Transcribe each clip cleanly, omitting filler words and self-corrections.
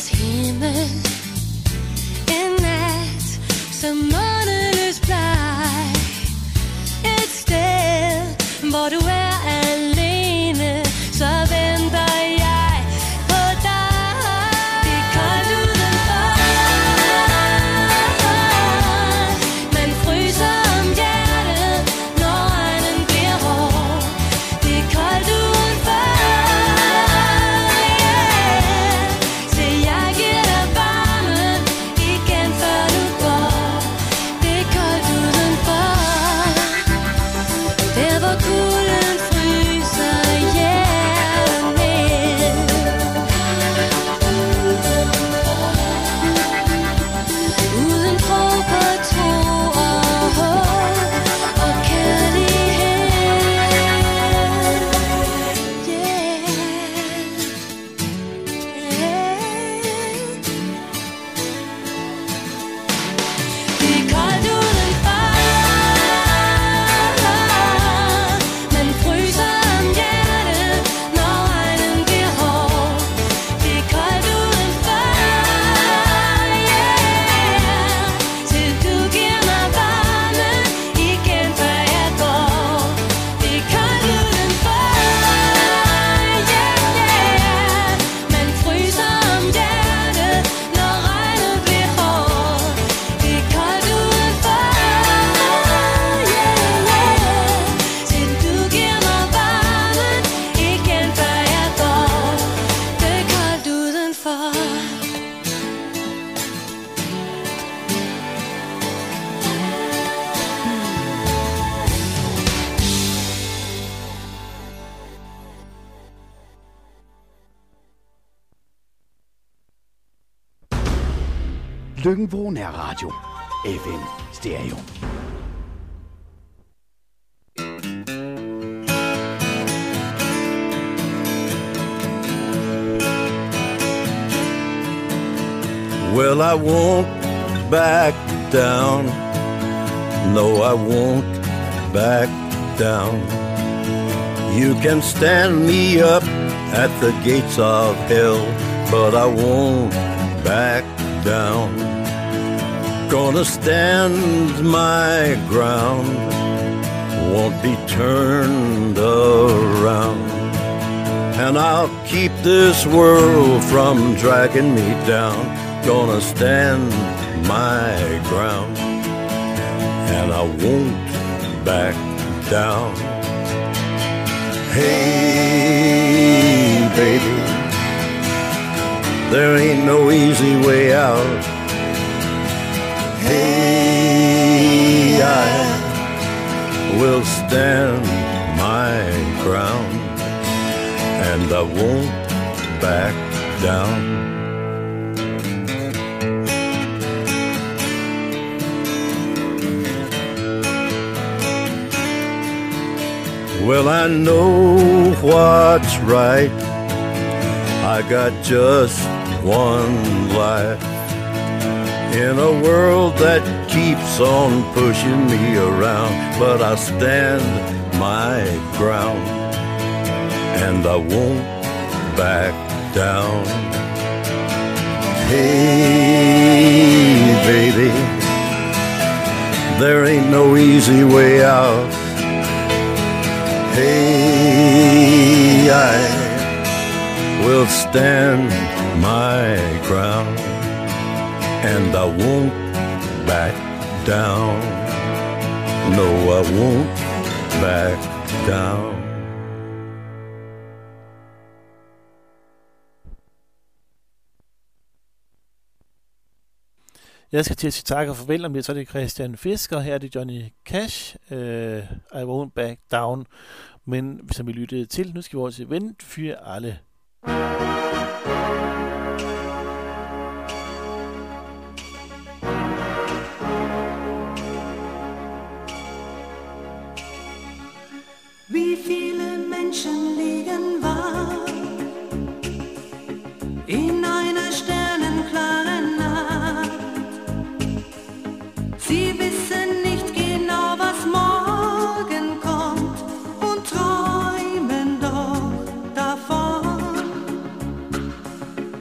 vores himmel. En nat som måneløs bleg. Et sted, hvor du er alene, så venter jeg på dig. Det er koldt udenfor, man fryser om hjertet, når regnen bliver hård. Det er koldt udenfor, yeah. Så jeg giver dig varmen igen, før du går. Det er koldt udenfor, der hvor kulden fryser hjertet ned. Uden tro på tro og håb og kærlighed, yeah. Det er koldt udenfor, man fryser om hjertet, når regnen bliver hård. Det er koldt udenfor, yeah. Til du giver mig varmen igen, før jeg går. Det er koldt udenfor, yeah. Man fryser om hjertet, når regnen bliver hård. Det er koldt udenfor, yeah. Til du giver mig varmen igen, før jeg går. Det er koldt udenfor. Løkken-Vrå Nærradio. FM Stereo. Well, I won't back down. No, I won't back down. You can stand me up at the gates of hell, but I won't back down. Gonna stand my ground, won't be turned around. And I'll keep this world from dragging me down. Gonna stand my ground, and I won't back down. Hey, baby, there ain't no easy way out. Hey, I will stand my ground, and I won't back down. Well, I know what's right. I got just one life in a world that keeps on pushing me around, but I stand my ground, and I won't back down. Hey, baby, there ain't no easy way out. Hey, I will stand my ground, and I won't back down. No, I won't back down. Jeg skal til at sige tak og farvel om det, så er det Christian Fisker, her er det Johnny Cash, I Won't Back Down, men som vi lyttede til, nu skal vi også vente for alle. Wie viele Menschen liegen wahr in einer sternenklaren Nacht. Sie wissen nicht genau, was morgen kommt und träumen doch davon.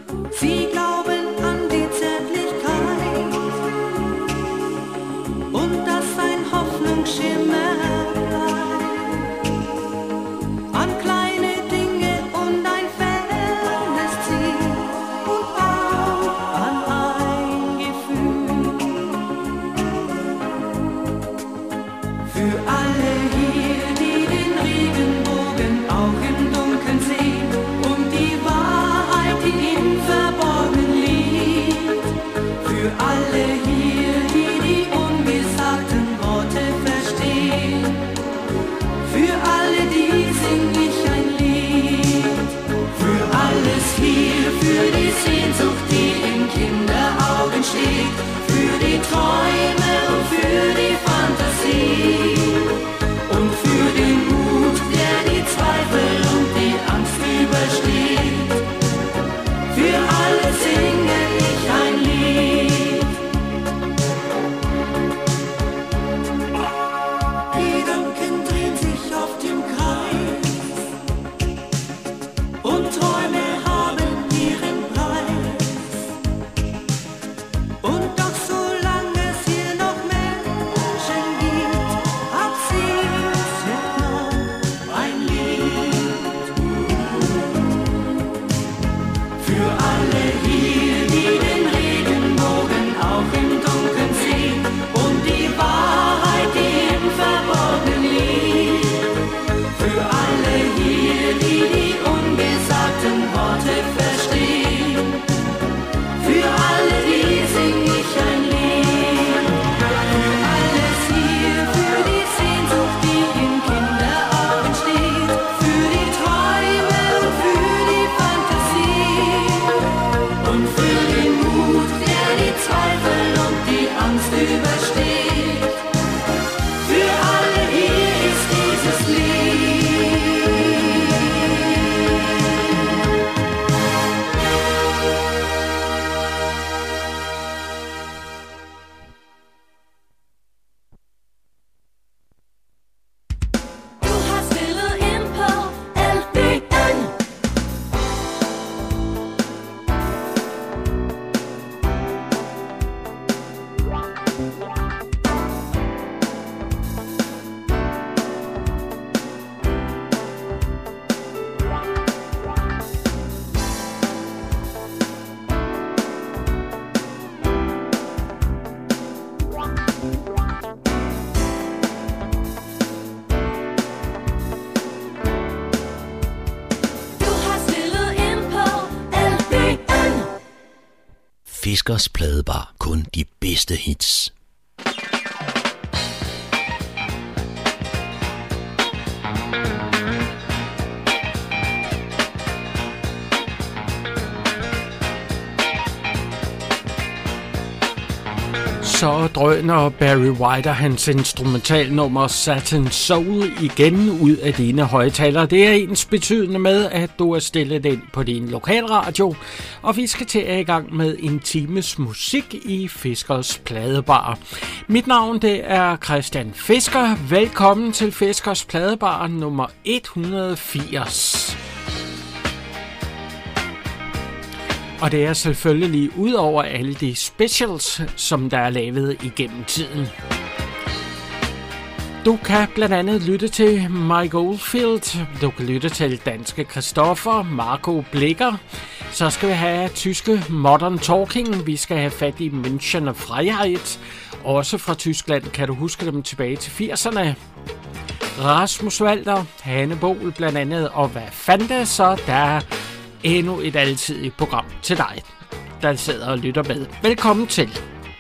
Fiskers Pladebar. Kun de bedste hits. Så drøner Barry White og hans instrumentalnummer Satin Soul igen ud af dine højtalere. Det er ens betydende med, at du er stillet ind på din lokalradio, og vi skal til at i gang med en times musik i Fiskers Pladebar. Mit navn det er Christian Fisker. Velkommen til Fiskers Pladebar nummer 180. Og det er selvfølgelig ud over alle de specials, som der er lavet igennem tiden. Du kan blandt andet lytte til Mike Oldfield, du kan lytte til danske Christoffer, Marco Blikker. Så skal vi have tyske Modern Talking, vi skal have fat i Münchener Freiheit. Også fra Tyskland kan du huske dem tilbage til 80'erne. Rasmus Walter, Hanne Bol blandt andet, og hvad fanden så der endnu et altidigt program til dig, der sidder og lytter med. Velkommen til.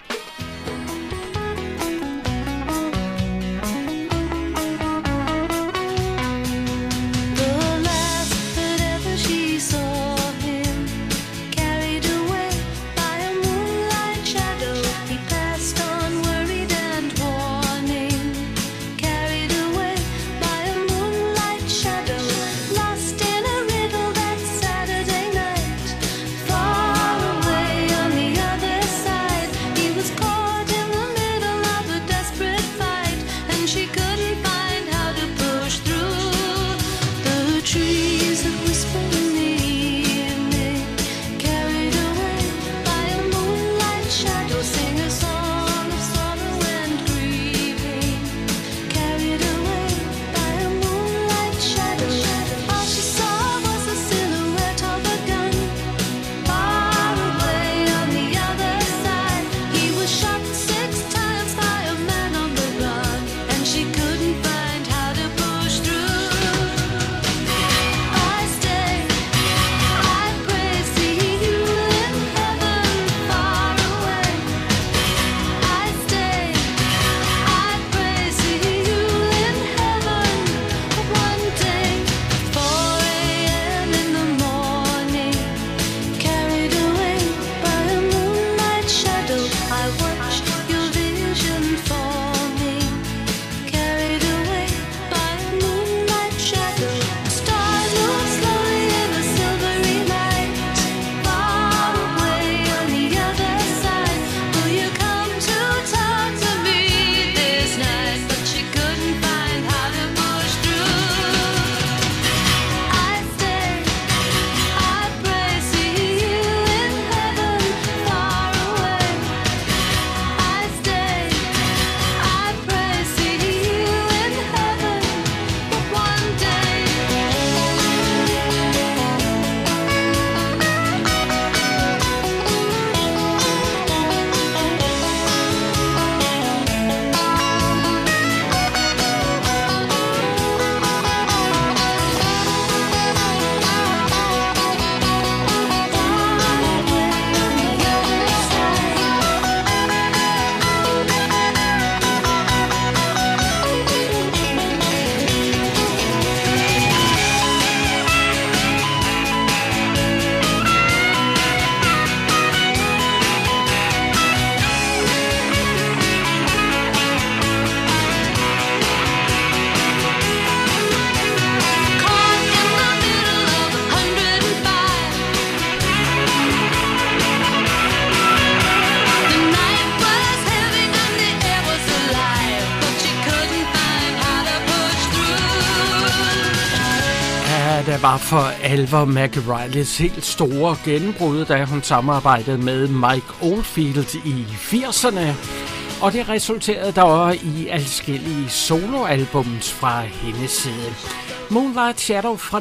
Det var for alvor Maggie Rileys helt store gennembrud, da hun samarbejdede med Mike Oldfield i 80'erne. Og det resulterede dog i adskillige soloalbums fra hendes side. Moonlight Shadow fra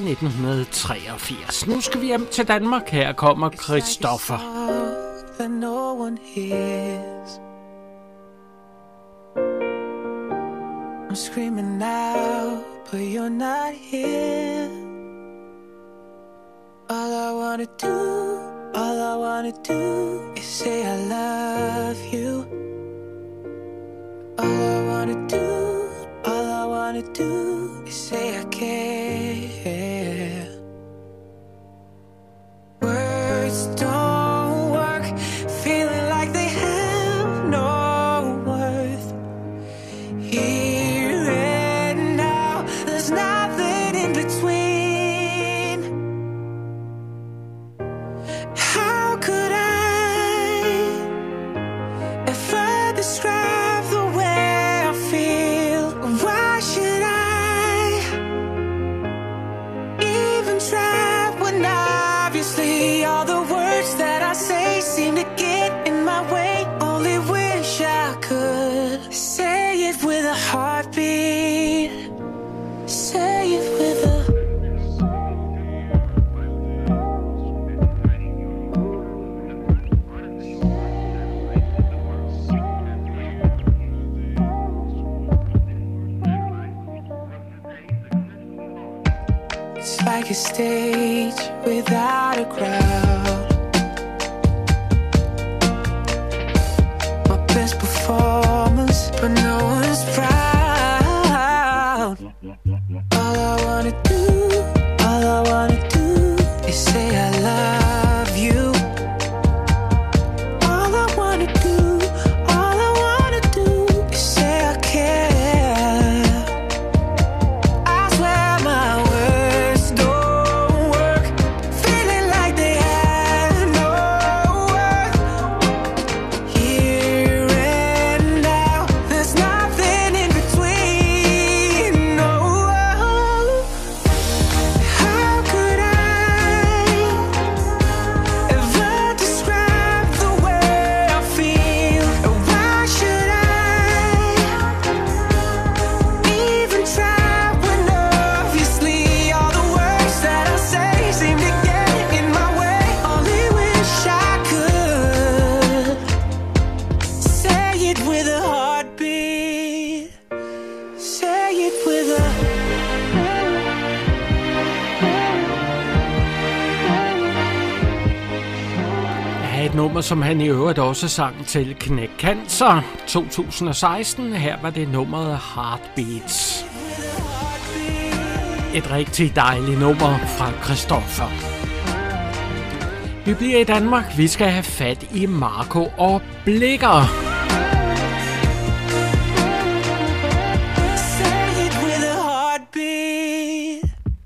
1983. Nu skal vi hjem til Danmark. Her kommer Christoffer. I'm screaming now, but you're not here. All I wanna do, All I wanna do is say I love you. All I wanna do is say I care. Words don't work, feeling like they have no worth. Here and now, there's nothing in between. How could I ever describe the way I feel? Why should I even try when obviously all the words that I say seem to get in my way? Only wish I could say it with a heartbeat. Say it with a It's like a stage without a crowd. My best performance, but no one's proud. All I wanna do is say I love you. All I wanna do is say I care. I swear my words don't work, feeling like they have no worth. Here and now, there's nothing in between. No, how could I ever describe the way I feel? Why should I even try when obviously all the words that I say seem to get in my way? Only wish I could say it with a heartbeat. Say it with a er et nummer, som han i øvrigt også sang til Knæk Cancer 2016. Her var det nummeret Heartbeats. Et rigtig dejligt nummer fra Christoffer. Vi bliver i Danmark. Vi skal have fat i Marco og Blikker. Say it with a heartbeat.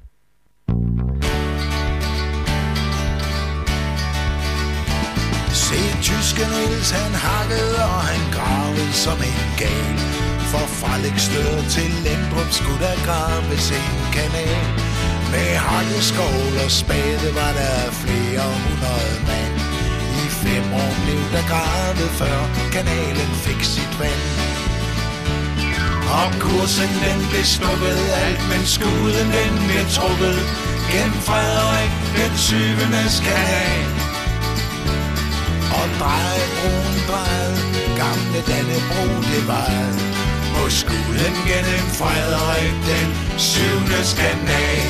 Se tyske Niels, han hakkede og han gravede som en gal. For fra Læksted til Lendrup skulle der graves en kanal. Med hakkeskål og spade var der flere hundrede mand. I 5 år blev der gravet, før kanalen fik sit vand. Og kursen den blev stukket, alt men skuden den blev trukket gennem Frederik den 7. kanal. Og drejebroen drejede, gamle Dannebro det var. Og skuden gennem Frederik den 7. kanal.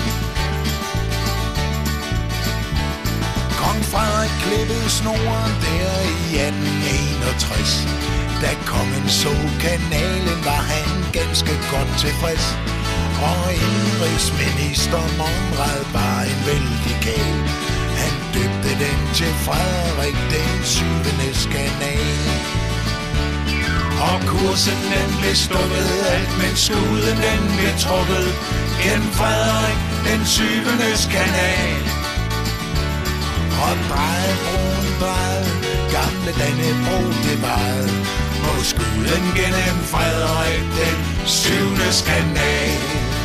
Kong Frederik klippede snoren der i 1861. Da kongen så kanalen, var han ganske godt tilfreds. Og indrigsminister Monrad var en vældig kæl. Han døbte den til Frederik den 7. kanal. Og kursen den blev stukket, alt men skuden den blev trukket gennem Frederik den 7. kanal. Og drejebroen drejede, gamle Dannebro det var. Og skuden gennem Frederik den 7. kanal.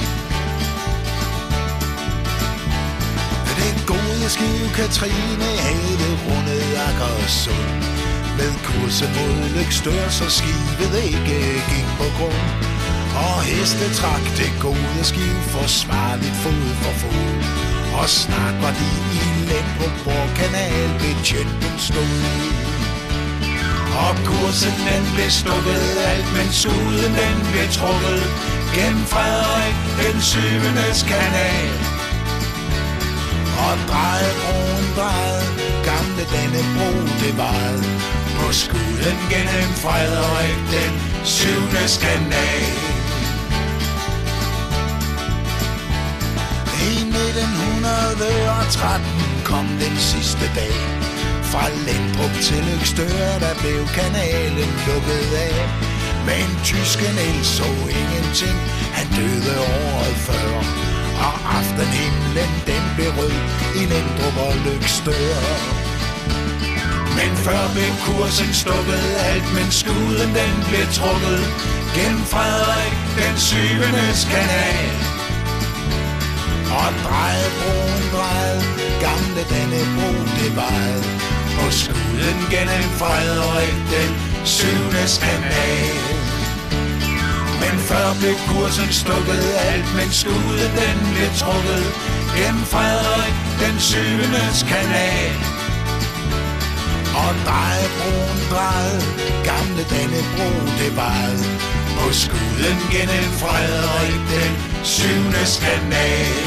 Det gode skib Katrine havde rundet Akersund. Med kursen mod Løgstør, så skibet ikke gik på grund. Og heste trak det gode skib forsvarligt fod for fod. Og snart var de i Lendrup, hvor kanalbetjenten stod. Og kursen den blev stukket, alt men skuden den blev trukket gennem Frederik den 7. kanal. Og drejebroen drejede, gamle Dannebro det vejede på skuden gennem Frederik den 7. kanal. I 1913 kom den sidste dag. Fra Lendrup til Løgstør, der blev kanalen lukket af. Men tysken El så ingenting, han døde året før. Og aftenhimlen den blev rød i Lendrup og Løgstør. Men før blev kursen stukket alt, men skuden den blev trukket gennem Frederik den 7. kanal. Og drejede broen, drejede gamle Dannebro det vejede på skuden gennem Frederik den 7. kanal. Men før blev kursen stukket alt, men skuden den blev trukket gennem Frederik den 7. kanal. Og drejede broen, drejede gamle Dannebro det vejede på skuden gennem Frederik den 7. kanal.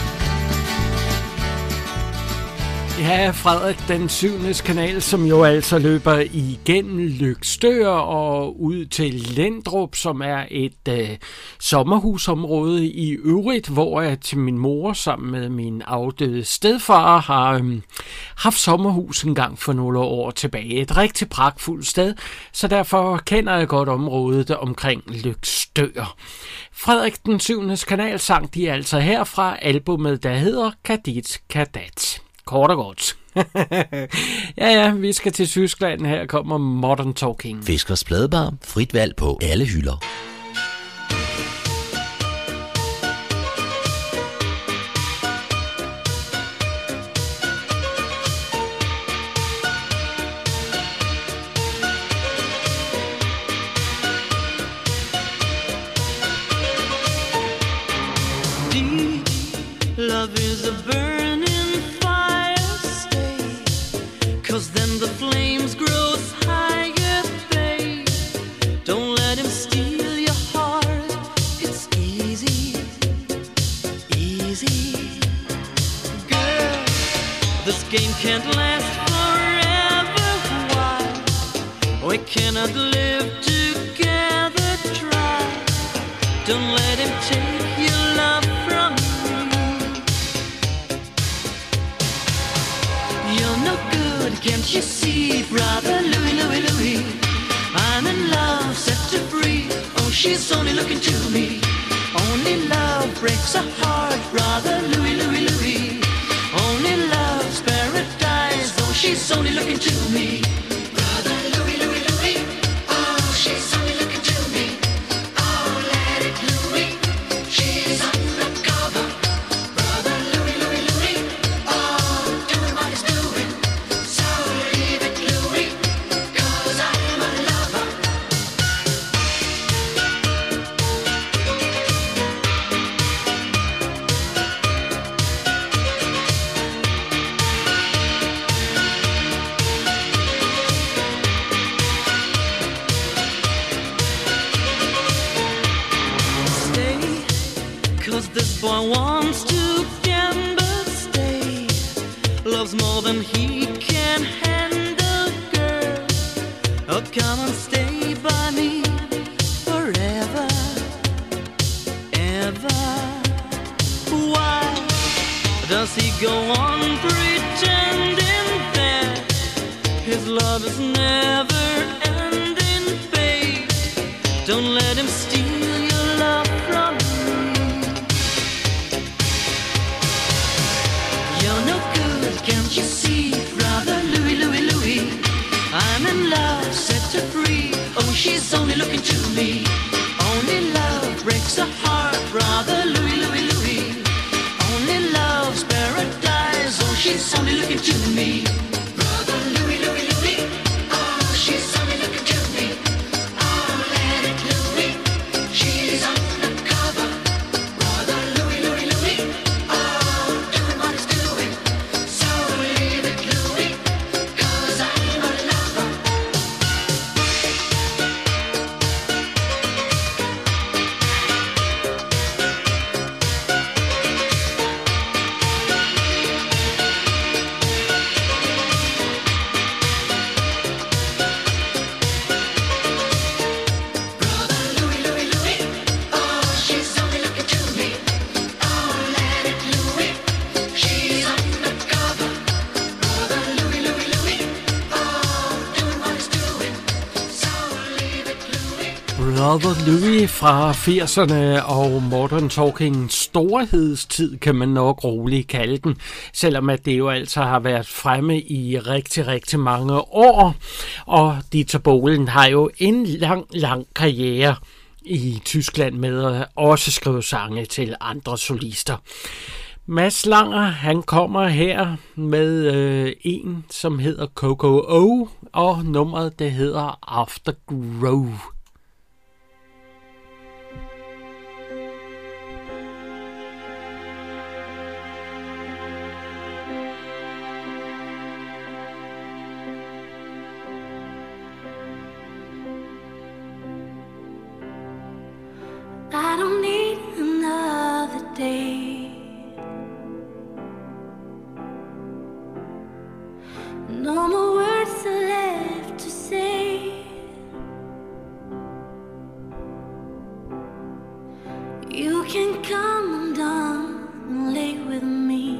Ja, Frederik den 7. kanal, som jo altså løber igennem Løgstør og ud til Lendrup, som er et sommerhusområde i øvrigt, hvor jeg til min mor sammen med min afdøde stedfar har haft sommerhus en gang for nogle år tilbage. Et rigtig pragtfuldt sted, så derfor kender jeg godt området omkring Løgstør. Frederik den 7. kanal sang de altså her fra albumet, der hedder Kadit Kadat. Kort og godt. ja, vi skal til Tyskland. Her kommer Modern Talking. Fiskers Pladebar. Frit valg på alle hylder. Love is a burning fire, stay, 'cause then the flames grow higher, babe. Don't let him steal your heart, it's easy, easy. Girl, this game can't last forever, why? We cannot live together, try. Don't let him take your love from me. You're no good, can't you see, brother Louis, Louis, Louis? I'm in love, set to free. Oh, she's only looking to me. Only love breaks a heart, brother Louis, Louis, Louis. Only love's paradise. Oh, she's only looking to me. Brother Louis, Louis, Louis. Oh, she's only looking to me. Oh, let it Louis. She's undercover. Brother Louis, Louis, Louis. Oh, doing what he's doing. So leave it, Louis, 'cause I'm a lover. Stay, 'cause this boy wants to gamble. Stay, loves more than he can handle, girl. Oh, come and stay by me forever, ever. Why does he go on pretending that his love is never ending, babe? Don't let him steal your love from me. You're no good, can't you see, brother Louis, Louis, Louis? I'm in love, set her free. Oh, she's only looking to me. Only love breaks a heart, brother Louis, Louis, Louis. Only love's paradise. Oh, she's only looking to me. Brother Louis, Louis, Louis. Oh, she's only looking to me. Oh, let it Louis. Brother Louie fra 80'erne og Modern Talking storhedstid, kan man nok roligt kalde den, selvom at det jo altså har været fremme i rigtig, rigtig mange år. Og Dieter Bohlen har jo en lang karriere i Tyskland med at også skrive sange til andre solister. Mads Langer, han kommer her med en, som hedder Coco O, og nummeret, det hedder Afterglow. I don't need another day. No more words are left to say. You can come down and lay with me.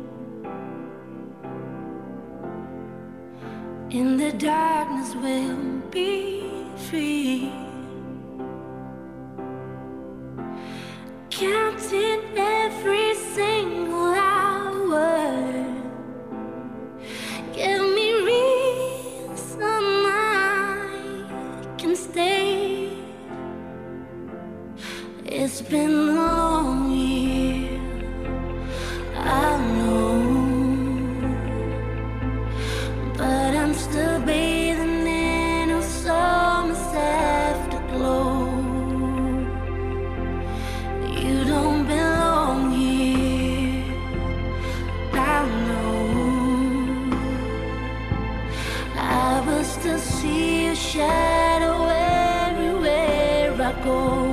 In the darkness we'll be free. Counting every single hour. Give me reason I can stay. It's been a long year, I know, but I'm still bathing in a summer's afterglow. You don't belong here, I know. I will still see your shadow everywhere I go.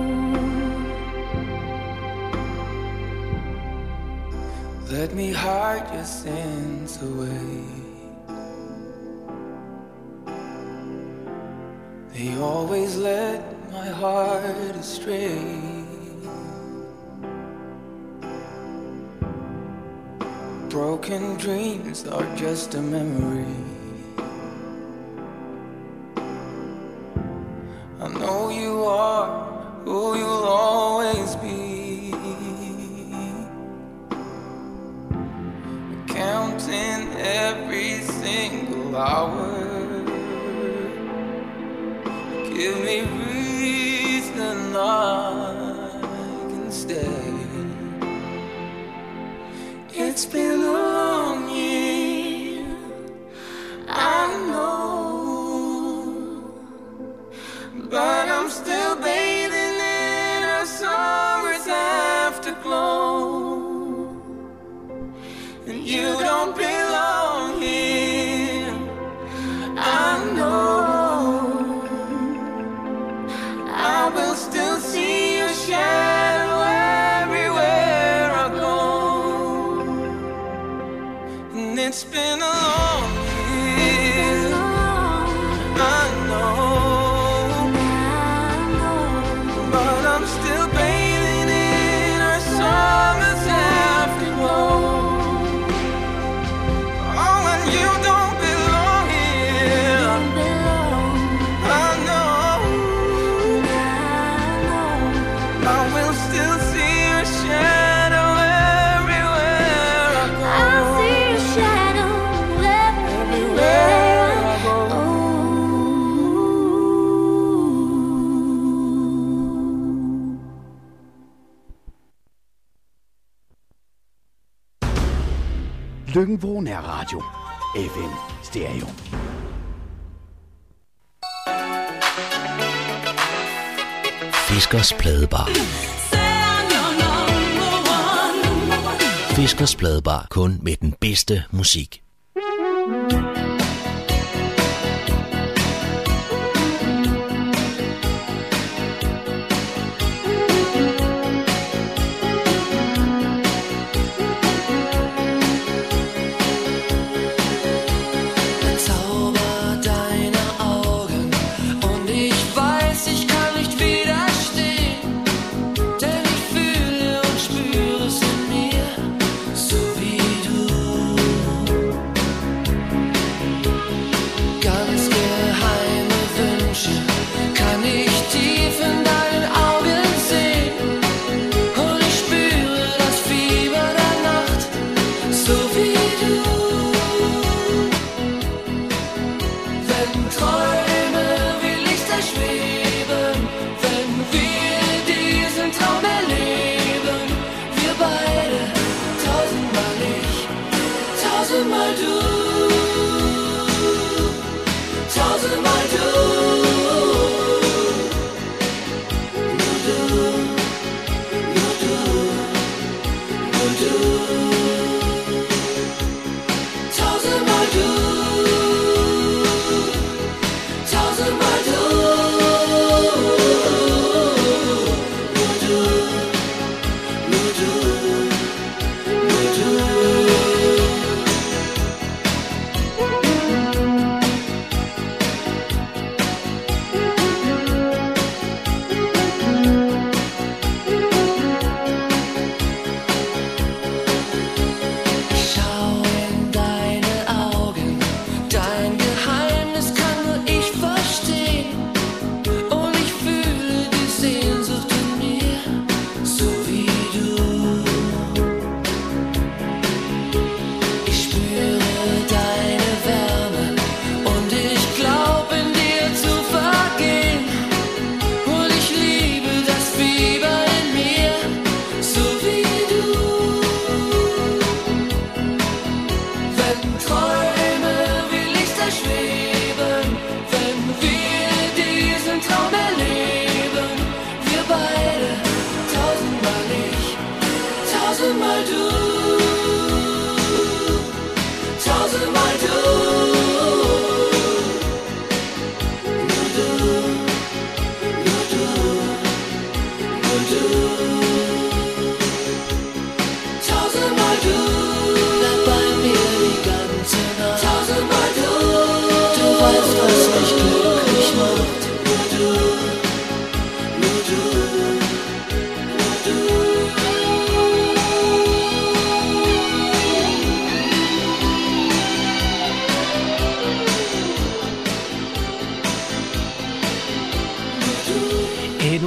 Let me hide your sins away. They always led my heart astray. Broken dreams are just a memory. I know you are who you'll always be. Counting every single hour. Give me reason I can stay. It's been a long year, I know, but I'm still bathing in a summer's afterglow. And you don't belong here, I know. I will still see your shadow everywhere I go. And it's been a long year, I know, but I'm still bathing in our summer's afterglow. Oh, and you don't belong here, I know. I will still see your shadow everywhere I go. I see your shadow everywhere I go. Lyngvro Nærradio. FM Stereo. Fiskers Pladebar. Fiskers Pladebar, kun med den bedste musik. Zauber deiner Augen und ich weiß, ich kann nicht widerstehen, denn ich fühle und spüre es in mir, so wie du.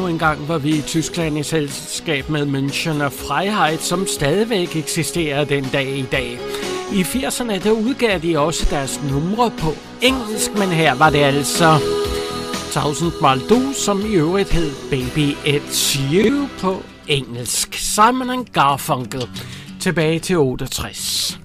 Endnu en gang var vi i Tyskland i selskab med München og Freiheit, som stadigvæk eksisterer den dag i dag. I 80'erne der udgav de også deres numre på engelsk, men her var det altså 1000 Mal Du, som i øvrigt hed Baby It's You på engelsk. Simon & Garfunkel. Tilbage til 68.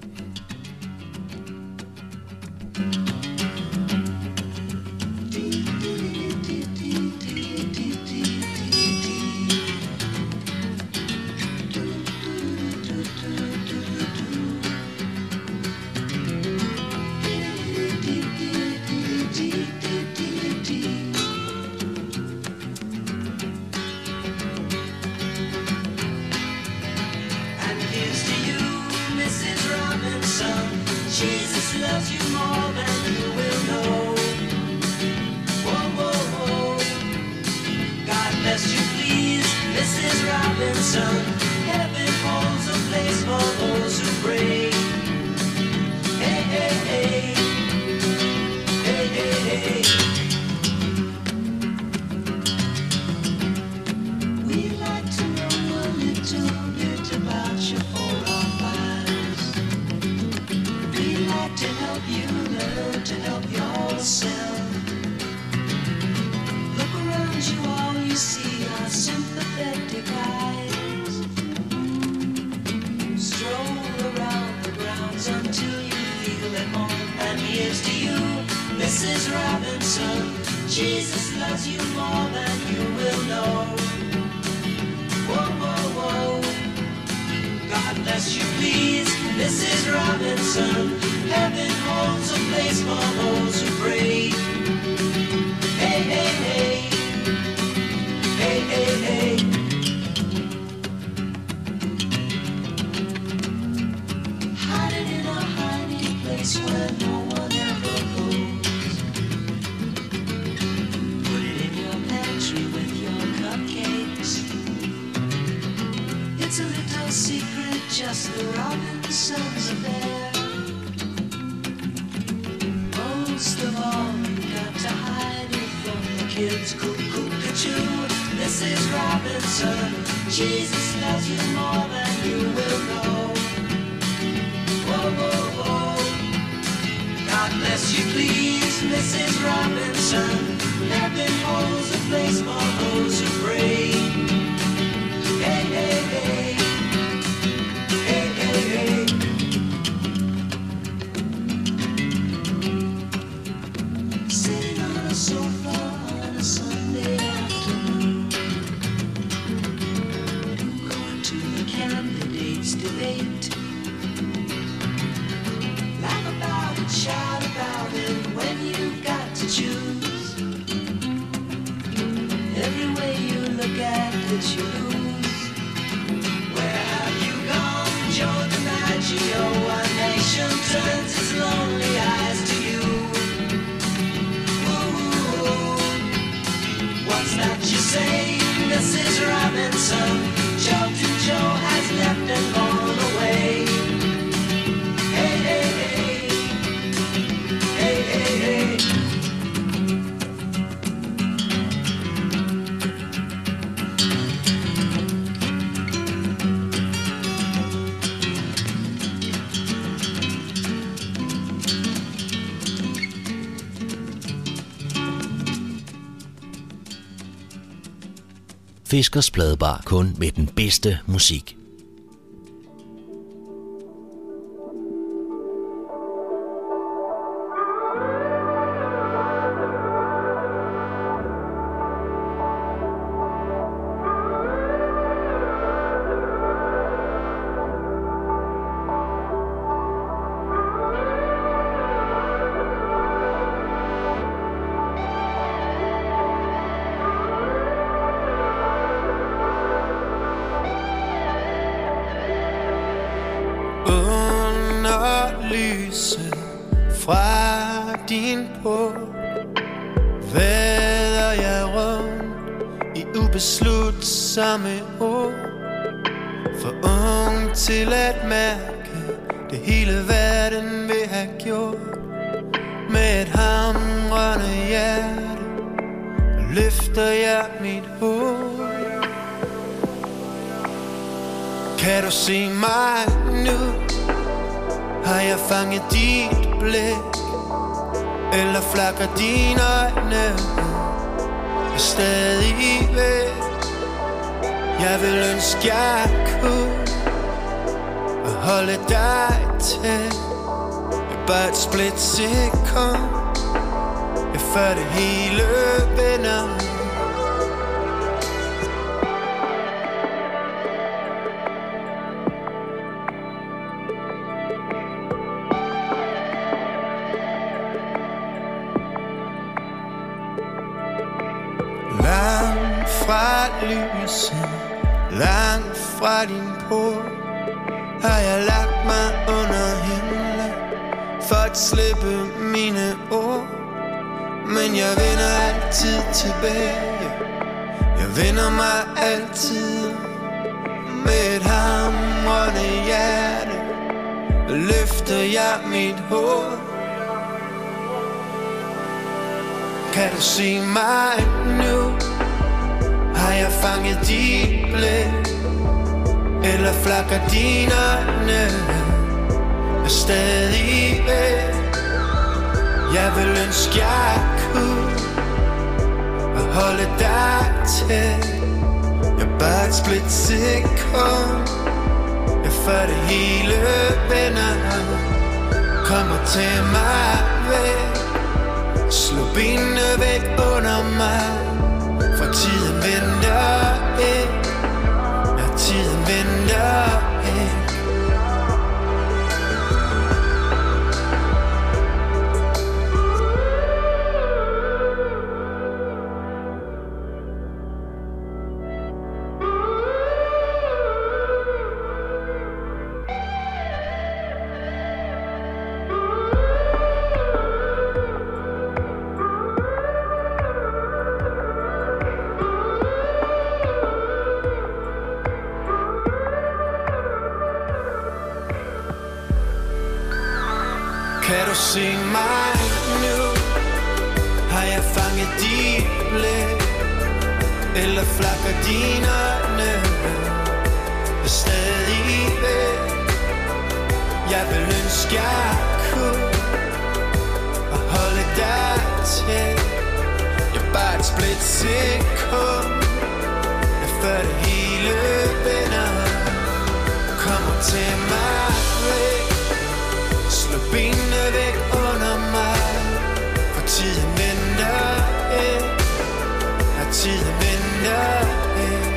Fiskers Pladebar, kun med den bedste musik. Fra din port vader jeg rundt i ubeslutsomme år, for ung til at mærke det hele verden vil have gjort. Med et hamrende hjerte løfter jeg mit hoved. Kan du se mig nu? Har jeg fanget dit blik? Eller flakker dine øjne stadig væk? Jeg vil ønske jeg kunne holde dig tæt. Bare et splitsekund, før det hele vender. Langt fra lyset, langt fra din port, har jeg lagt mig under himlen for at slippe mine ord. Men jeg vender altid tilbage. Jeg vender mig altid med et hamrende hjerte. Løfter jeg mit hoved. Kan du se mig nu? Har jeg fanget dit blik? Eller flakker dine øjne stadig væk? Jeg vil ønske jeg kunne holde dig tæt. Jeg bare et splitsekund, før det hele vender. Kom og tag mig væk. Slå benene væk under mig. For tiden venter ikke. Ja, tiden venter ikke. Kan du se mig nu? Har jeg fanget dit blik? Eller flakker dine øjne stadig væk? Jeg vil ønske jeg kunne holde dig tæt. Jeg bare et splitsekund, før det hele vender. Kom og tag mig væk. Slå benene væk under mig. For tiden venter ikke. Ja, tiden venter ikke.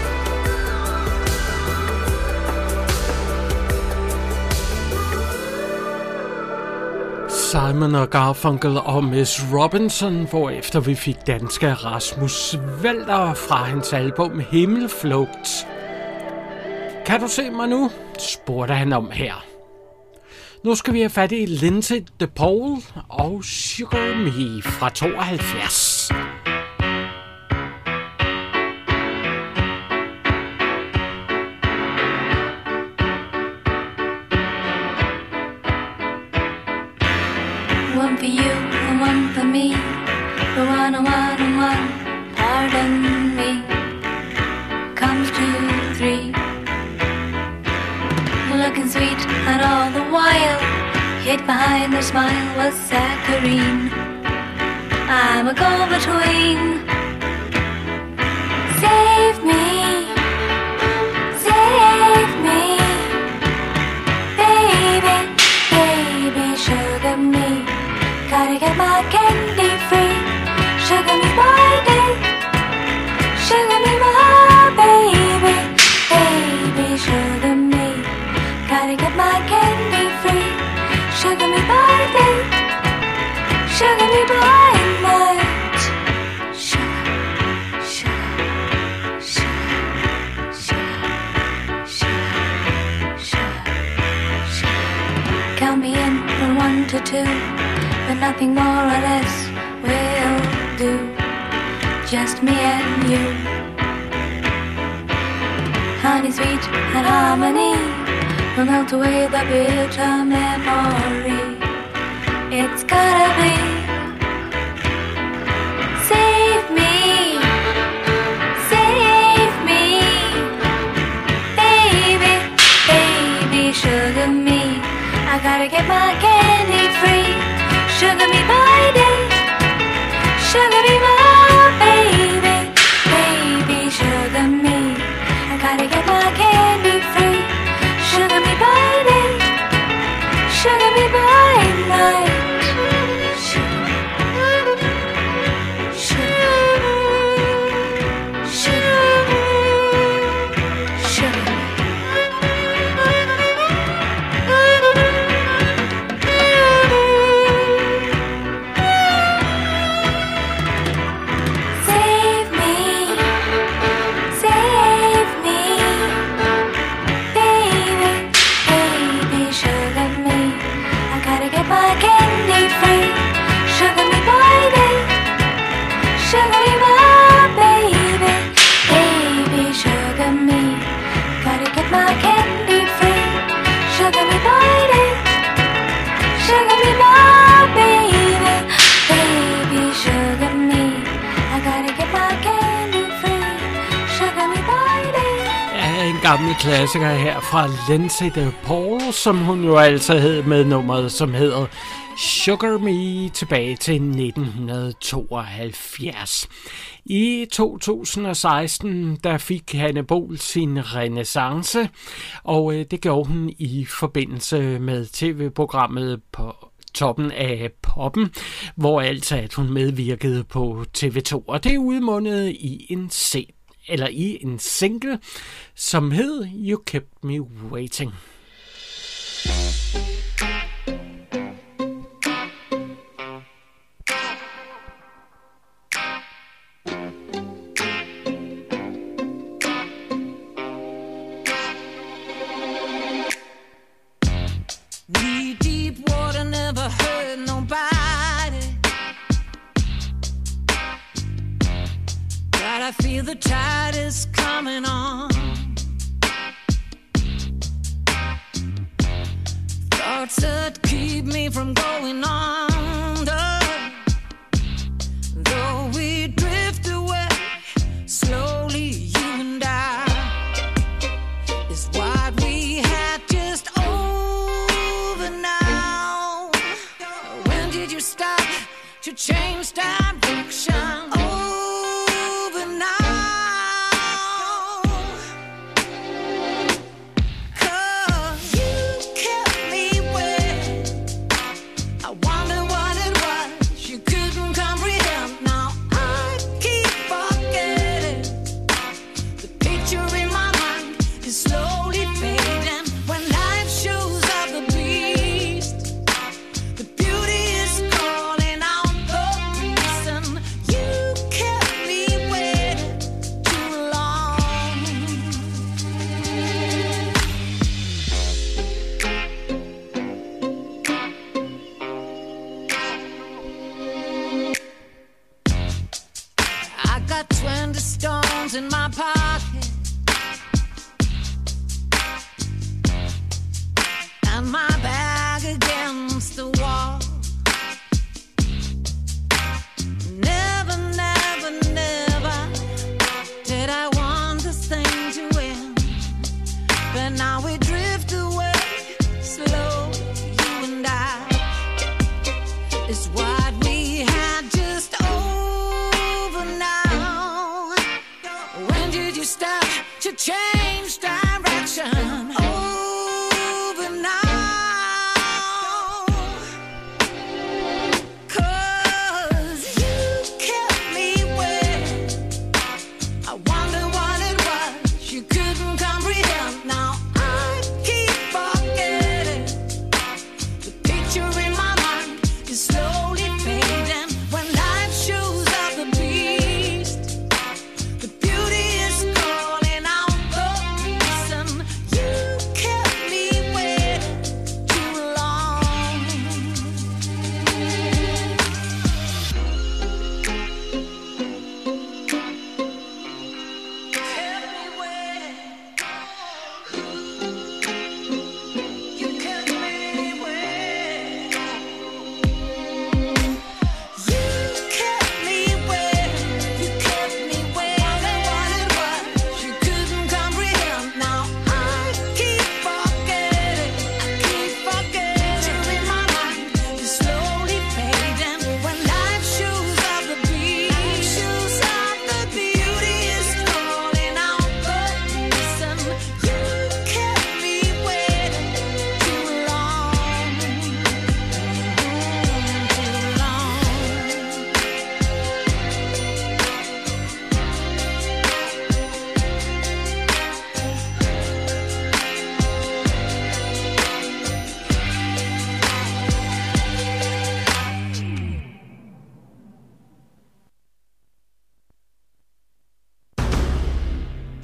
Simon og Garfunkel og Miss Robinson, hvorefter vi fik danske Rasmus Walter fra hans album Himmelflugt. Kan du se mig nu? Spurgte han om her. Nu skal vi have fat i Lindsay DePaul og Sugar Me fra 72. One for you and one for me. The one and one and one, pardon me, comes to three. Looking sweet and all the while, hid behind her smile was saccharine. I'm a go-between. Save me, save me, baby, baby, sugar me. Gotta get my candy free. Sugar me, baby, sugar me, my baby, baby, sugar me. Gotta get my candy free. Sugar me, baby, sugar me, by night. Sugar, sugar, sugar, sugar, sugar, sugar, sugar. Count me in from 1 to 2, but nothing more or less will do. Just me and you. Honey, sweet and harmony will melt away the bitter memory. It's gotta be. Save me, save me, baby, sugar me by day, sugar me my baby, baby sugar me. I gotta get my candy free. Sugar me by day, sugar me by night. Gamle klassiker her fra Lindsay DePaul, som hun jo altså hed med nummeret, som hedder Sugar Me, tilbage til 1972. I 2016, der fik Hanne Bol sin renaissance, og det gjorde hun i forbindelse med tv-programmet på Toppen af Poppen, hvor altså at hun medvirkede på TV2, og det udmundede i en single, som hed You Kept Me Waiting. Knee deep water never hurt nobody, but I feel the tide is coming on. Thoughts that keep me from going under, though we drift away slowly, you and I, is what we had just over now. When did you stop to change direction? Over now, 'cause you kept me waiting. I wonder what it was you couldn't comprehend. Now I keep forgetting. The picture in my mind is slowly fading. When life shows up the beast, the beauty is calling out the reason. You kept me waiting too long. I got 20 stones in my pocket, and my back against the wall. Never, never, never did I want this thing to end, but now we drift away slowly, you and I, is what we had just over now.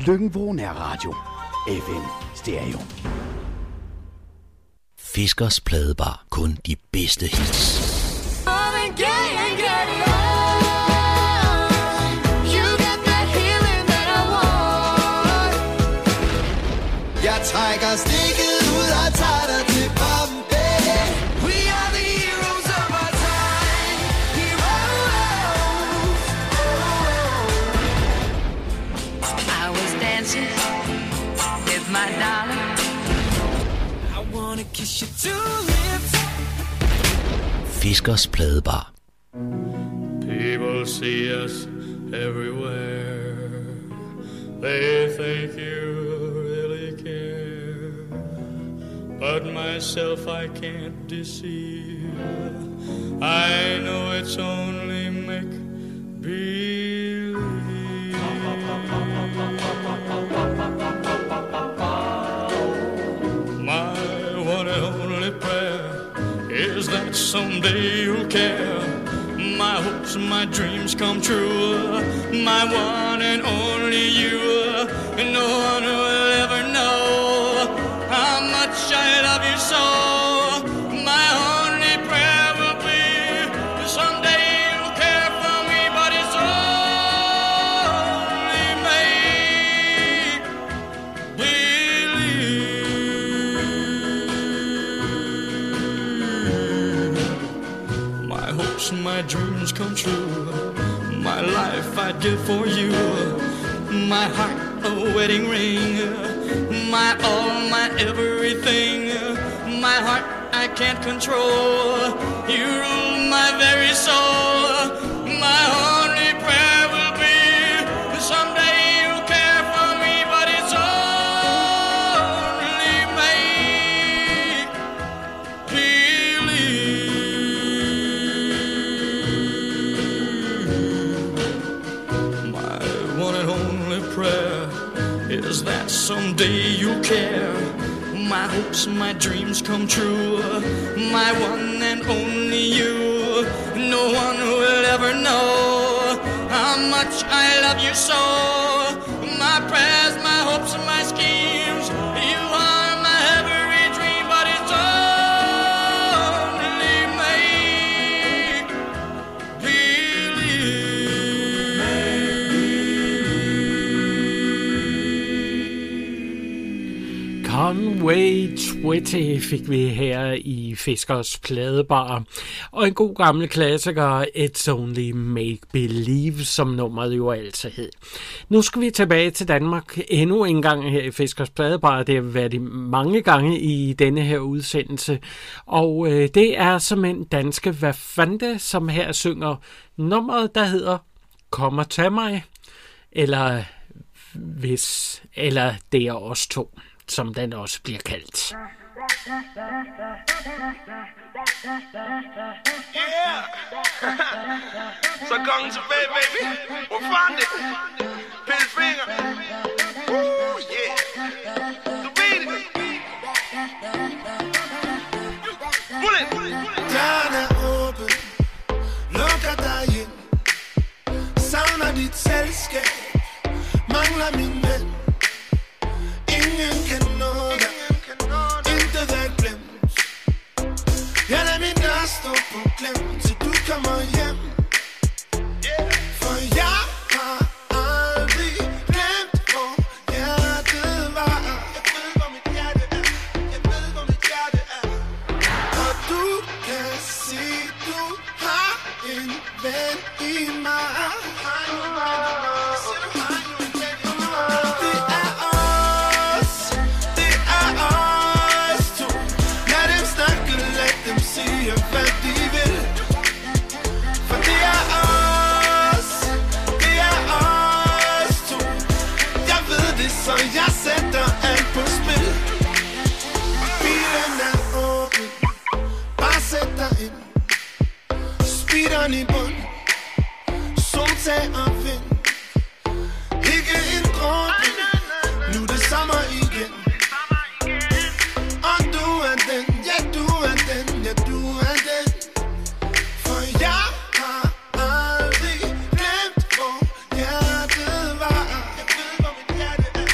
Lyngvå Nærradio. FM Stereo. Fiskers Pladebar. Kun de bedste hits. Jeg trækker stikket ud og tager dig til Bombay. We are the heroes of our time. Heroes. I was dancing with my darling. I wanna kiss your two lips. Fiskers Pladebar. People see us everywhere. They think you really care. But myself I can't deceive. I know it's only make-believe. My one and only prayer is that someday you'll care. My hopes and my dreams come true. My one and only you. And no one will ever know how much I love you so. My only prayer will be someday you'll care for me, but it's only make believe. My hopes and my dreams come true. My life I'd give for you. My heart a wedding ring. My all, my everything. My heart I can't control. You rule my very soul. My only prayer will be someday you'll care for me, but it's only make believe. My one and only prayer is that someday you'll care. My hopes, my dreams come true. My one and only you. No one will ever know how much I love you so. My prayers, my hopes, and my schemes. You are my every dream, but it's only make Conway Twitty fik vi her i Fiskers Pladebar. Og en god gammel klassiker, It's Only Make Believe, som nummeret jo altid hed. Nu skal vi tilbage til Danmark endnu en gang her i Fiskers Pladebar. Det har været mange gange i denne her udsendelse. Og det er simpelthen danske Hvad Fande, som her synger nummeret, der hedder Kom og tag mig. Eller Det er os to, som den også bliver kaldt. Yeah! Så kongen tilbage, baby. Hvor fandt det? Pillefinger. Yeah! Du ved det. Bullet! Døren er åben. Lukker dig ind. Savner dit selskab. Mangler min ven. Ingen kan nå dig. Intet er glemt. Jeg lader min dør stå på klem, til du kommer hjem. For jeg har aldrig glemt, hvor hjertet var. Jeg ved, hvor mit hjerte er. Jeg ved, hvor mit hjerte er. Og du kan se, du har en ven i mig. Så jeg sætter alt på spil. Bilen er åben. Bare sæt dig ind. Speederen i bund. Soltag og vind. Ikke en dråbe. Nu er det sommer igen. Og du er den. Ja, du er den. Ja, du er den. For jeg har aldrig glemt, hvor hjertet var. Jeg ved, hvor mit hjerte er.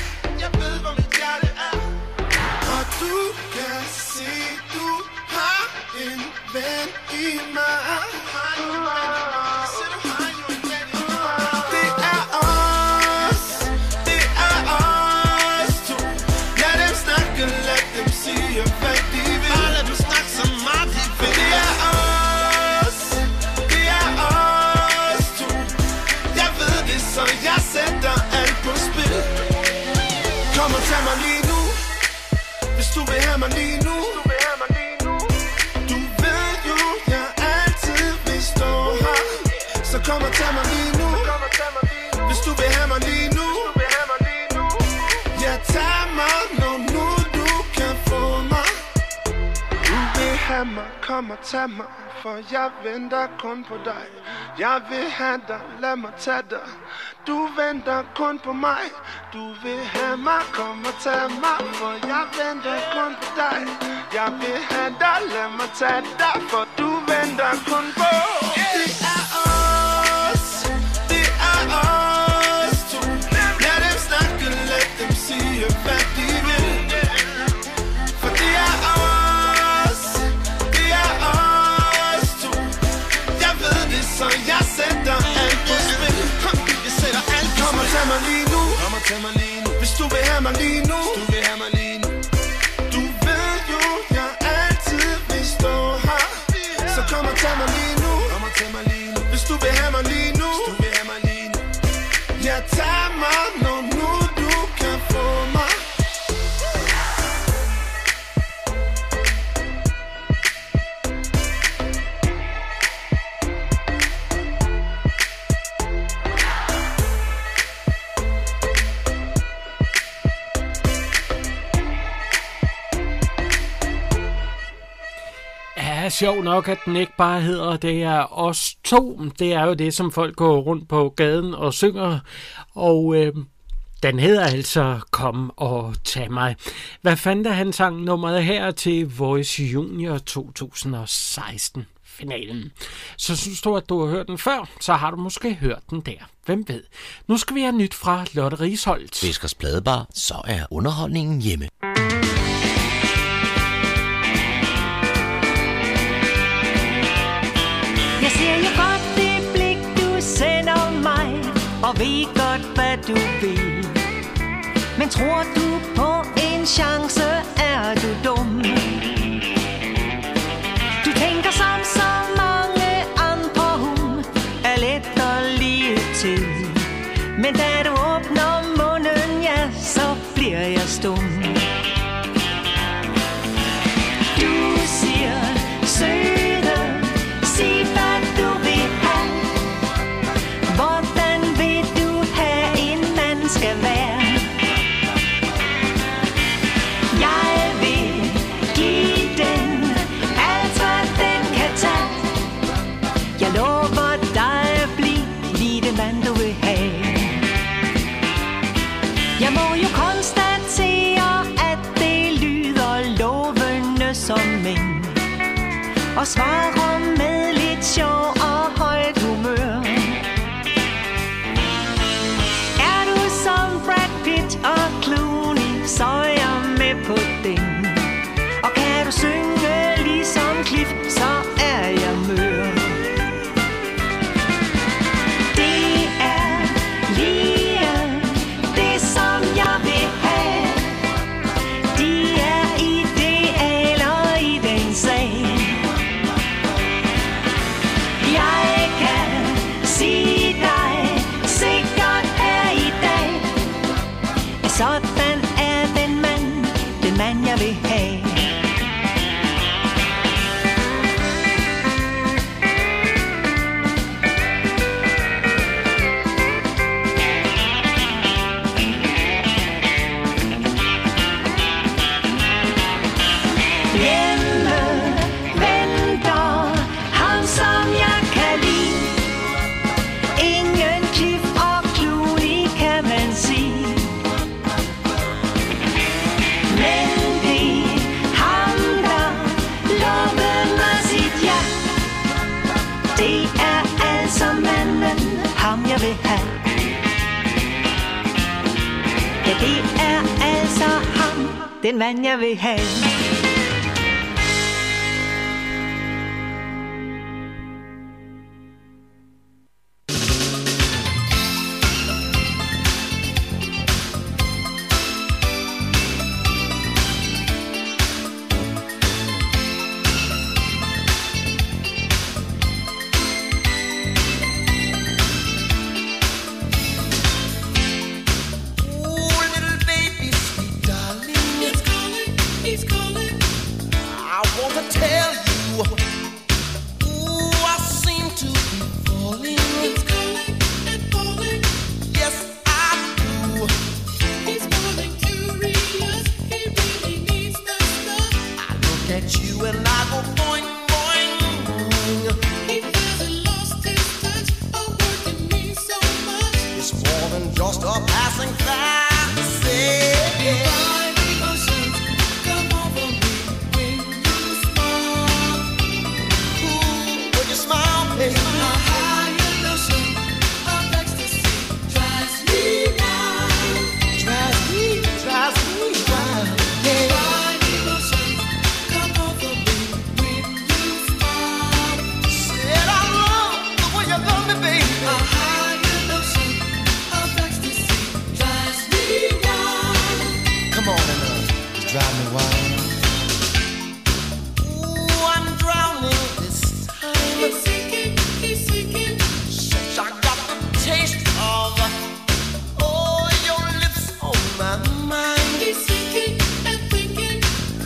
tage mig lige nu. Hvis du vil have mig lige nu. Ja, tag mig, når nu du kan få mig. Du vil have mig, kom og tag mig. For jeg venter kun på dig. Jeg vil have dig, lad mig tage dig. Du venter kun på mig. Du vil have mig, kom og tag mig. For jeg venter kun på dig. Jeg vil have dig, lad mig tage dig. For du venter kun på. Det er os. Det er os to. Lad dem snakke, lad dem sige, hvad de vil. For det er os. Det er os to. Jeg ved det, så jeg sætter alt på spil. Jeg sætter alt på spil. Kom og tag mig lige nu. Kom og tag mig lige nu. Hvis du vil have mig lige nu. Du vil have mig lige nu. Du ved jo, jeg altid vil stå her. Så kom og tag mig lige nu. Kom og tag mig lige nu. Hvis du vil have mig lige nu. Du vil have mig lige nu. Ja, tag mig, når nu du kan få mig. Ja, sjov nok, at den ikke bare hedder, det er os to. Det er jo det, som folk går rundt på gaden og synger. Og den hedder altså Kom og tag mig. Hvad fanden han sang nummeret her til Voice Junior 2016 finalen. Så synes du, at du har hørt den før, så har du måske hørt den der. Hvem ved? Nu skal vi have nyt fra Lotte Risholdt. Fiskers Pladebar, så er underholdningen hjemme. Jeg ser jo godt det blik, du sender mig, og ved godt, hvad du vil. Men tror du på en chance, er du dum. Du tænker som så mange andre, hun er let at lide til. Men da du åbner munden, ja, så bliver jeg stum. Du siger, søde, sig hvad du vil have. Hvordan vil du have en mand skal være? Jeg vil give den alt hvad den kan tage. Jeg lover dig at blive lige den mand du vil have. Jeg må jo konstatere at det lyder lovende som mænd, og svarer med lidt sjov og højt humør. Er du som Brad Pitt og Clooney, så er jeg med på den. Og kan du synge ligesom Cliff, så er jeg mør. Det er lige det som jeg vil have. De er idealer i den sag. Jeg kan sige dig sikkert her i dag, at sådan er den mand jeg vil have. Hjemme venter ham som jeg kan lide. Ingen Cliff og Clooney kan man sige. Men det er ham der lover mig sit ja. Det er altså manden, ham jeg vil have. Ja, det er altså ham, den mand jeg vil have. Ooh, little baby, sweet darling, it's calling, just a passing fantasy. Divine emotions come over me when you smile. Ooh, when you smile, baby. A higher notion of ecstasy drives me wild. Drives me wild. Yeah. Divine emotions come over me when you smile. Said I love the way you love me, baby. A higher notion of ecstasy drives me wild. Come on and drive me wild. Ooh, I'm drowning this time. He's sinking. Since I got the taste of your lips on my mind. He's sinking and thinking.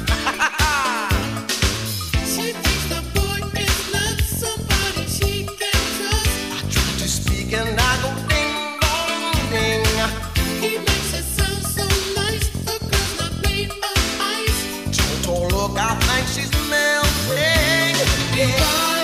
She thinks the boy is not somebody she can trust. I try to speak and I go ding dong ding. He makes it sound so nice. The girl's not made of ice. Don't look, I think she's melting. Divine